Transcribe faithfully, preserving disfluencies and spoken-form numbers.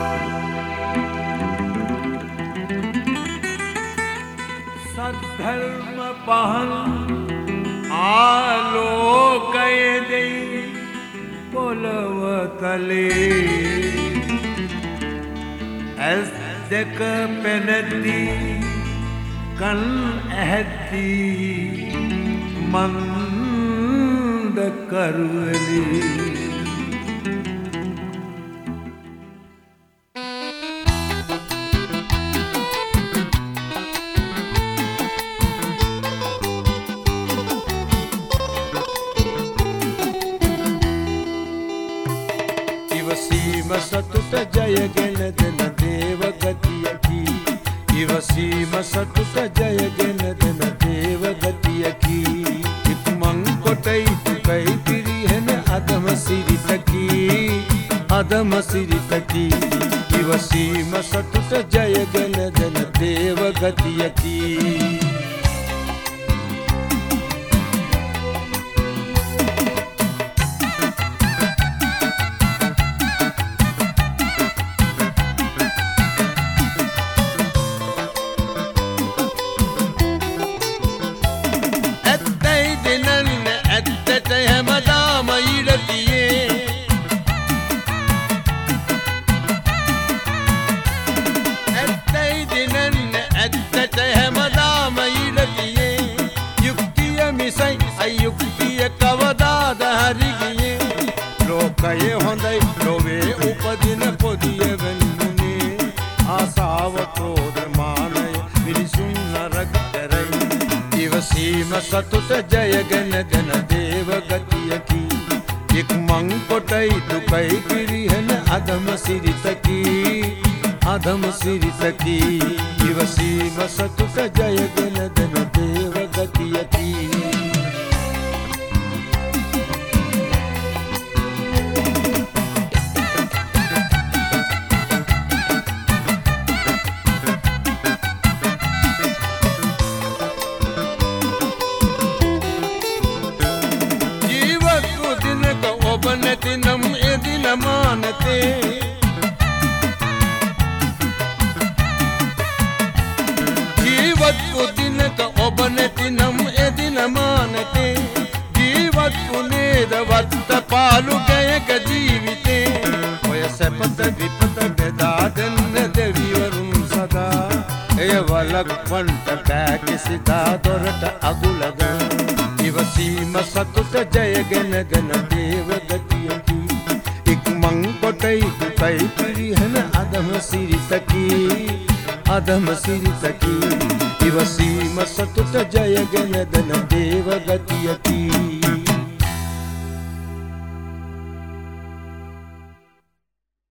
सद्धर्म पहन आलोकय दे पोलवतले ऐस देख पेनती कन अहती मंद करवली इवसीम सतुत जयගෙන දෙන දේව ගතියකි ඉවසීම සතුට ජයගෙන දෙන දේව ගතියකි ඉක්මන් කොටයි දුකයි පිරිහෙන අදම සිරිතකි අදම සිරිතකි ඉවසීම සතුට ජයගෙන දෙන දේව ගතියකි අයුක්තිය කවදාද හරිගියේ ලෝකයේ හොඳයි ලොවේ උපදින පොදිය වෙනුනේ ආසාව ක්‍රෝධ මානය මිනිසුන් නරක කරයි ඉවසීම සතුට ජයගෙන දෙන දේව ගතියකි ඉක්මන් කොටයි දුකයි පිරිහෙන අදම සිරිතකි අදම සිරිතකි ඉවසීම සතුට ජයගෙන දෙන දේව ගතියකි නැතිනම් එදින මානතේ ජීවත් වුදිනක ඔබ නැතිනම් එදින මානතේ ජීවත් වුනේද වත්ත පාලු ගයක ජීවිතේ ඔය සැපත විපත බෙදා දෙන්න දෙවිවරුන් සදා එය වලක්වන්ට බෑ කිසිදා දොරට අගුලගා ඉවසීම සතුට ජයගෙන දෙන දේව ගතියකි ඉක්මන් කොටයි දුකයි පිරිහෙන අදම සිරිතකි අදම සිරිතකි ඉවසීම සතුට ජයගෙන දෙන දේව ගතියකි